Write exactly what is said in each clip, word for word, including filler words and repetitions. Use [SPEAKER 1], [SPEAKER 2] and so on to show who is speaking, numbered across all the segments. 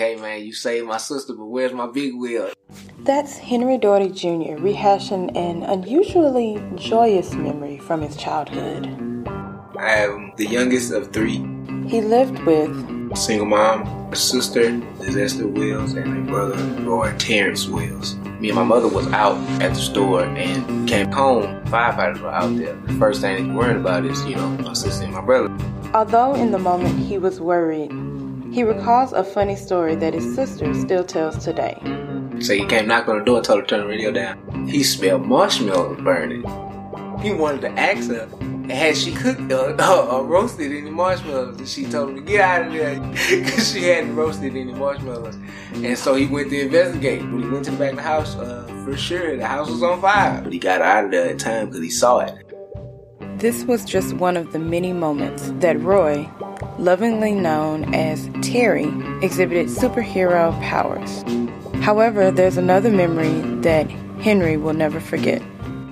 [SPEAKER 1] Hey man, you saved my sister, but where's my big wheel?
[SPEAKER 2] That's Henry Daugherty Junior rehashing an unusually joyous memory from his childhood.
[SPEAKER 1] I am the youngest of three.
[SPEAKER 2] He lived with
[SPEAKER 1] a single mom, a sister, Disaster Wills, and a brother, Roy Terrence Wills. Me and my mother was out at the store and came home. Firefighters were out there. The first thing they were worried about is, you know, my sister and my brother.
[SPEAKER 2] Although in the moment he was worried, he recalls a funny story that his sister still tells today.
[SPEAKER 1] So he came, knocked on the door, and told her to turn the radio down. He smelled marshmallows burning. He wanted to ask her, had she cooked uh, uh, or roasted any marshmallows? And she told him to get out of there because she hadn't roasted any marshmallows. And so he went to investigate. When he went to the back of the house, uh, for sure, the house was on fire. But he got out of there in time because he saw it.
[SPEAKER 2] This was just one of the many moments that Roy, lovingly known as Terry, exhibited superhero powers. However, there's another memory that Henry will never forget.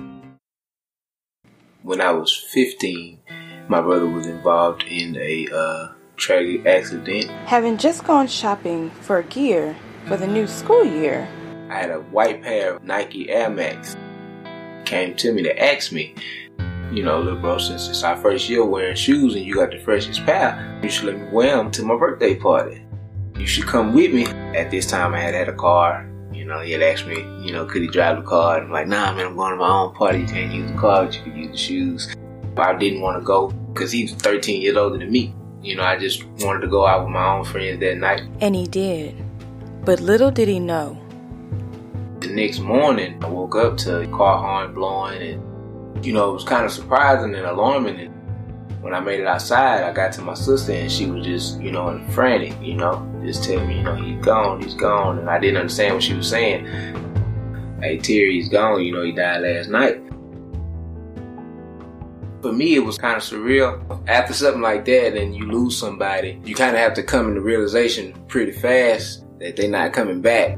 [SPEAKER 1] When I was fifteen, my brother was involved in a uh, tragic accident.
[SPEAKER 2] Having just gone shopping for gear for the new school year,
[SPEAKER 1] I had a white pair of Nike Air Max. Came to me to ask me, you know, little bro, since it's our first year wearing shoes and you got the freshest pair, you should let me wear them to my birthday party. You should come with me. At this time, I had had a car. You know, he had asked me, you know, could he drive the car? And I'm like, nah, man, I'm going to my own party. You can't use the car, but you can use the shoes. I didn't want to go because he was thirteen years older than me. You know, I just wanted to go out with my own friends that night.
[SPEAKER 2] And he did. But little did he know.
[SPEAKER 1] The next morning, I woke up to a car horn blowing, and, you know, it was kind of surprising and alarming. And when I made it outside, I got to my sister, and she was just, you know, frantic, you know, just telling me, you know, he's gone, he's gone. And I didn't understand what she was saying. Hey, Terry, he's gone, you know, he died last night. For me, it was kind of surreal. After something like that and you lose somebody, you kind of have to come into realization pretty fast that they're not coming back.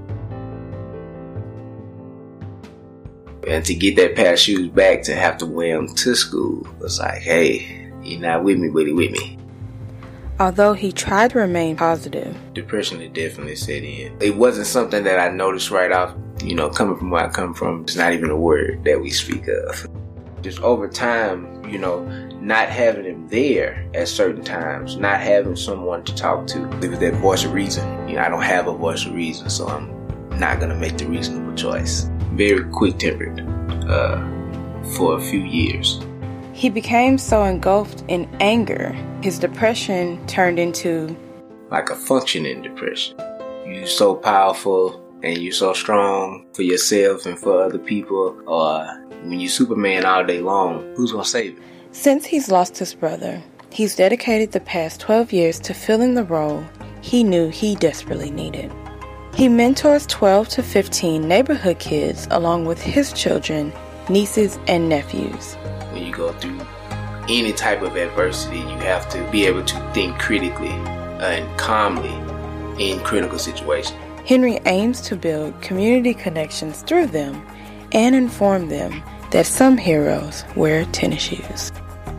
[SPEAKER 1] And to get that pair of shoes back, to have to wear them to school, it's like, hey, he's not with me, but he's with me.
[SPEAKER 2] Although he tried to remain positive,
[SPEAKER 1] depression had definitely set in. It wasn't something that I noticed right off, you know, coming from where I come from. It's not even a word that we speak of. Just over time, you know, not having him there at certain times, not having someone to talk to. It was that voice of reason. You know, I don't have a voice of reason, so I'm not going to make the reasonable choice. Very quick-tempered uh, for a few years.
[SPEAKER 2] He became so engulfed in anger, his depression turned into
[SPEAKER 1] like a functioning depression. You're so powerful and you're so strong for yourself and for other people, or when you're Superman all day long, who's going to save it?
[SPEAKER 2] Since he's lost his brother, he's dedicated the past twelve years to filling the role he knew he desperately needed. He mentors twelve to fifteen neighborhood kids along with his children, nieces, and nephews.
[SPEAKER 1] When you go through any type of adversity, you have to be able to think critically and calmly in critical situations.
[SPEAKER 2] Henry aims to build community connections through them and inform them that some heroes wear tennis shoes.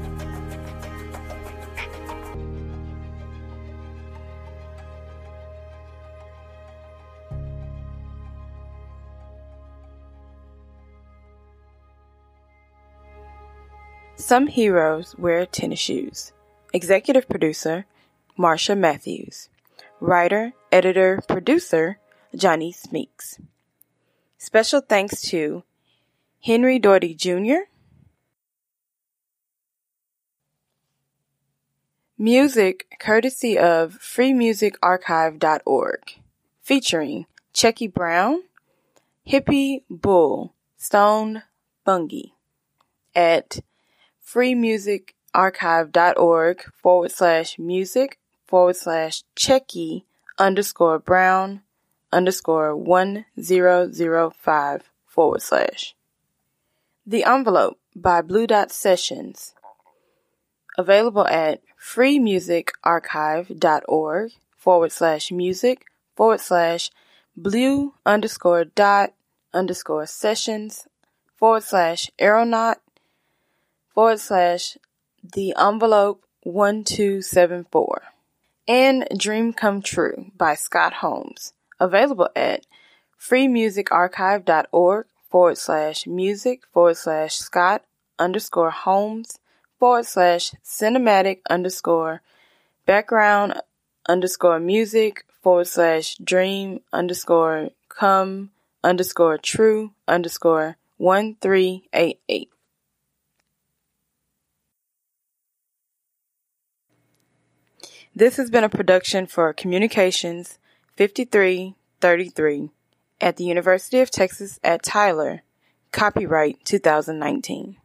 [SPEAKER 2] Some Heroes Wear Tennis Shoes. Executive Producer, Marsha Matthews. Writer, Editor, Producer, Janice Meeks. Special thanks to Henry Daugherty Junior Music courtesy of free music archive dot org. Featuring Checky Brown, Hippie Bull, Stone Bungie at free music archive dot org forward slash music forward slash Checky underscore Brown underscore one zero zero five forward slash. The Envelope by Blue Dot Sessions. Available at free music archive dot org forward slash music forward slash blue underscore dot underscore sessions forward slash aeronaut forward slash the envelope one two seven four. and Dream Come True by Scott Holmes, available at freemusicarchive.org forward slash music forward slash Scott underscore Holmes forward slash cinematic underscore background underscore music forward slash dream underscore come underscore true underscore one three eight eight. This has been a production for Communications fifty-three thirty-three at the University of Texas at Tyler. Copyright two thousand nineteen.